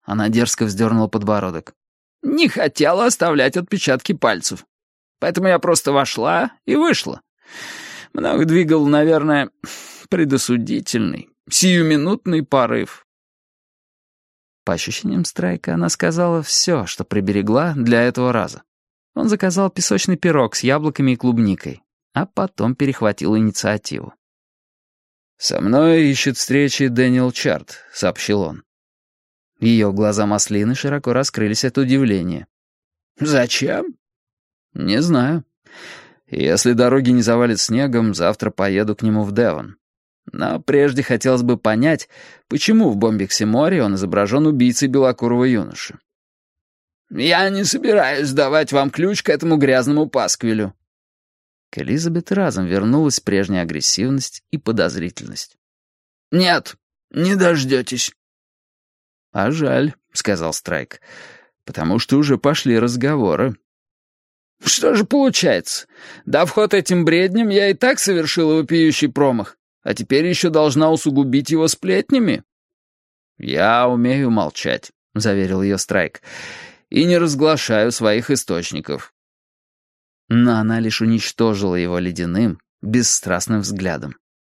Она дерзко вздернула подбородок. «Не хотела оставлять отпечатки пальцев. Поэтому я просто вошла и вышла. Много двигал, наверное, предосудительный, сиюминутный порыв». По ощущениям Страйка, она сказала все, что приберегла для этого раза. Он заказал песочный пирог с яблоками и клубникой, а потом перехватил инициативу. «Со мной ищет встречи Дэниел Чарт», — сообщил он. Ее глаза маслины широко раскрылись от удивления. «Зачем?» «Не знаю. Если дороги не завалит снегом, завтра поеду к нему в Девон. Но прежде хотелось бы понять, почему в Бомбиксе-море он изображен убийцей белокурого юноши». «Я не собираюсь давать вам ключ к этому грязному пасквилю». К Элизабет разом вернулась прежняя агрессивность и подозрительность. «Нет, не дождетесь». «А жаль», — сказал Страйк, — «потому что уже пошли разговоры». «Что же получается? Дав ход этим бредням, я и так совершила вопиющий промах, а теперь еще должна усугубить его сплетнями?» «Я умею молчать», — заверил ее Страйк, — «и не разглашаю своих источников». Но она лишь уничтожила его ледяным, бесстрастным взглядом.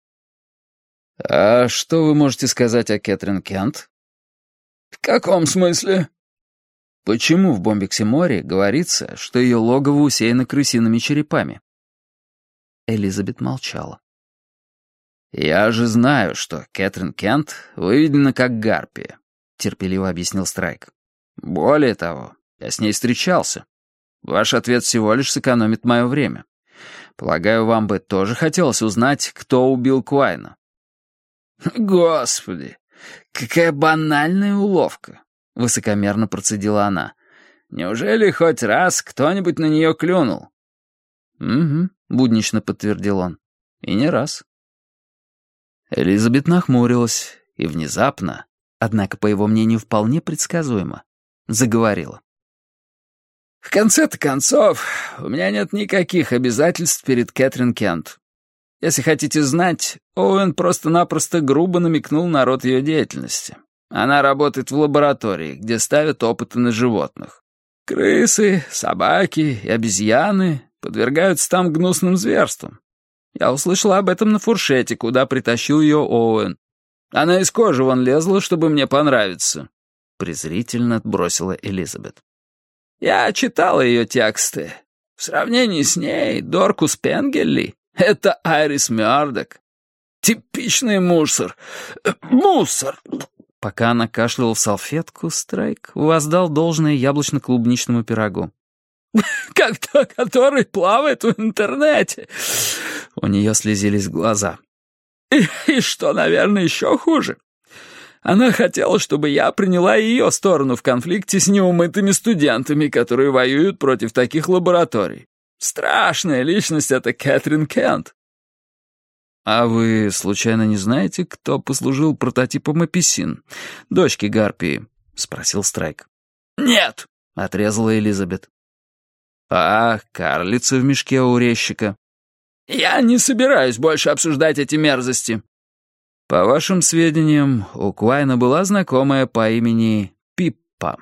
«А что вы можете сказать о Кэтрин Кент?» «В каком смысле?» «Почему в Бомбиксе-море говорится, что ее логово усеяно крысиными черепами?» Элизабет молчала. «Я же знаю, что Кэтрин Кент выведена как гарпия», — терпеливо объяснил Страйк. «Более того, я с ней встречался. Ваш ответ всего лишь сэкономит мое время. Полагаю, вам бы тоже хотелось узнать, кто убил Куайна». «Господи, какая банальная уловка», — высокомерно процедила она. «Неужели хоть раз кто-нибудь на нее клюнул?» «Угу», — буднично подтвердил он. «И не раз». Элизабет нахмурилась и внезапно, однако, по его мнению, вполне предсказуемо, заговорила. «В конце-то концов, у меня нет никаких обязательств перед Кэтрин Кент. Если хотите знать, Оуэн просто-напросто грубо намекнул на род ее деятельности. Она работает в лаборатории, где ставят опыты на животных. Крысы, собаки и обезьяны подвергаются там гнусным зверствам. Я услышала об этом на фуршете, куда притащил ее Оуэн. Она из кожи вон лезла, чтобы мне понравиться», — презрительно бросила Элизабет. «Я читала ее тексты. В сравнении с ней Доркус Пенгелли — это Айрис Мёрдок. Типичный мусор. Мусор!» Пока она кашляла в салфетку, Страйк воздал должное яблочно-клубничному пирогу. «Как то, который плавает в интернете!» У нее слезились глаза. И что, наверное, еще хуже? Она хотела, чтобы я приняла ее сторону в конфликте с неумытыми студентами, которые воюют против таких лабораторий. Страшная личность эта Кэтрин Кент. «А вы, случайно, не знаете, кто послужил прототипом апельсин, дочки Гарпии?» — спросил Страйк. «Нет», — отрезала Элизабет. «А карлица в мешке у резчика?» «Я не собираюсь больше обсуждать эти мерзости». «По вашим сведениям, у Куайна была знакомая по имени Пиппа?»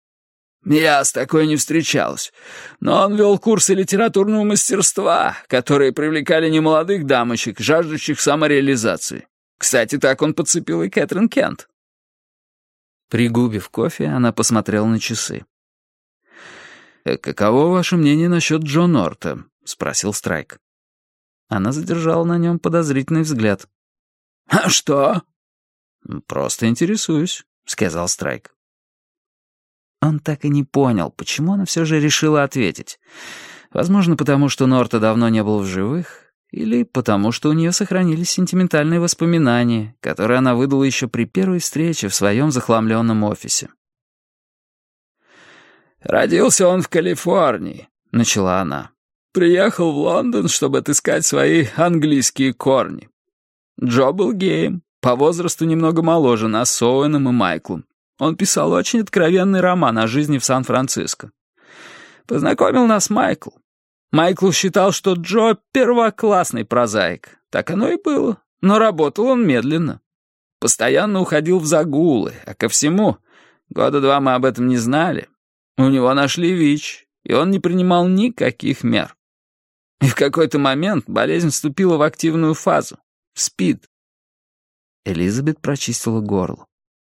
«Я с такой не встречалась. Но он вел курсы литературного мастерства, которые привлекали немолодых дамочек, жаждущих самореализации. Кстати, так он подцепил и Кэтрин Кент». Пригубив кофе, она посмотрела на часы. «Каково ваше мнение насчет Джо Норта?» — спросил Страйк. Она задержала на нем подозрительный взгляд. «А что?» «Просто интересуюсь», — сказал Страйк. Он так и не понял, почему она все же решила ответить. Возможно, потому что Норта давно не был в живых, или потому что у нее сохранились сентиментальные воспоминания, которые она выдала еще при первой встрече в своем захламленном офисе. «Родился он в Калифорнии», — начала она. «Приехал в Лондон, чтобы отыскать свои английские корни. Джо был геем, по возрасту немного моложе нас с Оуэном и Майклом. Он писал очень откровенный роман о жизни в Сан-Франциско. Познакомил нас Майкл. Майкл считал, что Джо — первоклассный прозаик. Так оно и было, но работал он медленно. Постоянно уходил в загулы, а ко всему года 2 мы об этом не знали, у него нашли ВИЧ, и он не принимал никаких мер. И в какой-то момент болезнь вступила в активную фазу — СПИД. Элизабет прочистила горло.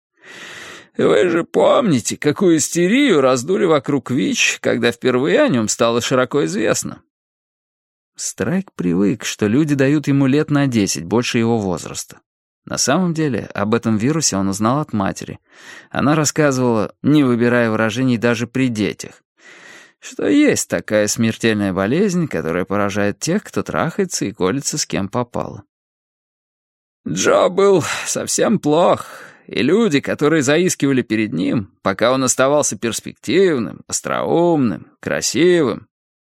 Вы же помните, какую истерию раздули вокруг ВИЧ, когда впервые о нем стало широко известно? Страйк привык, что люди дают ему лет на 10 больше его возраста. На самом деле, об этом вирусе он узнал от матери. Она рассказывала, не выбирая выражений даже при детях, что есть такая смертельная болезнь, которая поражает тех, кто трахается и колется с кем попало. Джо был совсем плох, и люди, которые заискивали перед ним, пока он оставался перспективным, остроумным, красивым,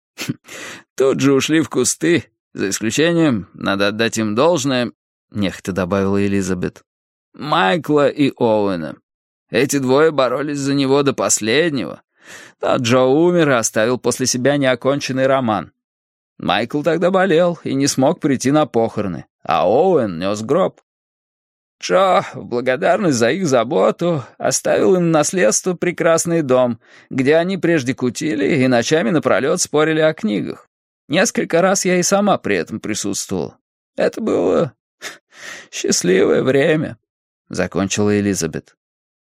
тут же ушли в кусты, за исключением, надо отдать им должное, нехотя добавила Элизабет, Майкла и Оуэна. Эти двое боролись за него до последнего. Но Джо умер и оставил после себя неоконченный роман. Майкл тогда болел и не смог прийти на похороны, а Оуэн нес гроб. Джо, в благодарность за их заботу, оставил им в наследство прекрасный дом, где они прежде кутили и ночами напролет спорили о книгах. Несколько раз я и сама при этом присутствовала. Это было счастливое время, — закончила Элизабет.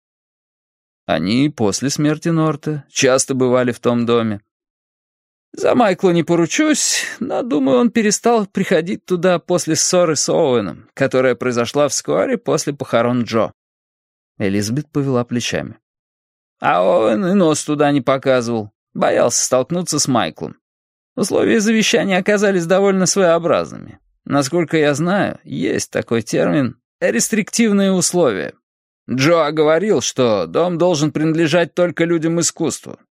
Они после смерти Норта часто бывали в том доме. За Майкла не поручусь, но, думаю, он перестал приходить туда после ссоры с Оуэном, которая произошла вскоре после похорон Джо. Элизабет повела плечами. А Оуэн и нос туда не показывал, боялся столкнуться с Майклом. Условия завещания оказались довольно своеобразными. Насколько я знаю, есть такой термин «рестриктивные условия». Джо говорил, что дом должен принадлежать только людям искусства,